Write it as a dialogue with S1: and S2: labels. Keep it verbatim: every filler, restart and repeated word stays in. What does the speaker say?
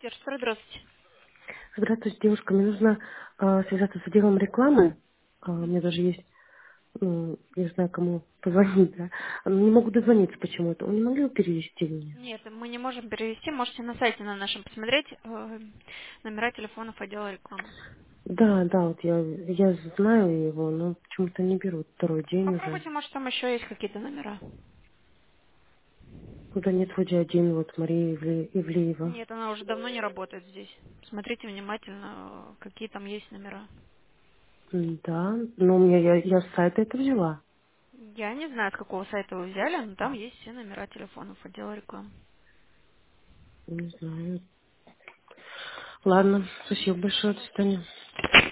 S1: Питерстра, здравствуйте.
S2: Здравствуйте, девушка. Мне нужно э, связаться с отделом рекламы. А, у
S1: Мгм.
S2: меня даже есть, м, я не знаю, кому позвонить, да. Но не могу дозвониться почему-то. Вы не могли бы перевести меня?
S1: Нет, мы не можем перевести. Можете на сайте на нашем посмотреть э, номера телефонов отдела рекламы.
S2: Да, да, вот я, я знаю его, но почему-то не берут второй день уже.
S1: Попробуйте, может, там еще есть какие-то номера.
S2: Куда нет вроде один, вот Мария Ивле- Ивлеева.
S1: Нет, она уже давно не работает здесь. Смотрите внимательно, э, какие там есть номера.
S2: М, Да, но у меня, я, я с сайта это взяла.
S1: Я не знаю, с какого сайта вы взяли, но там есть все номера телефонов отдела рекламы.
S2: Не знаю. Ладно, спасибо большое, до свидания.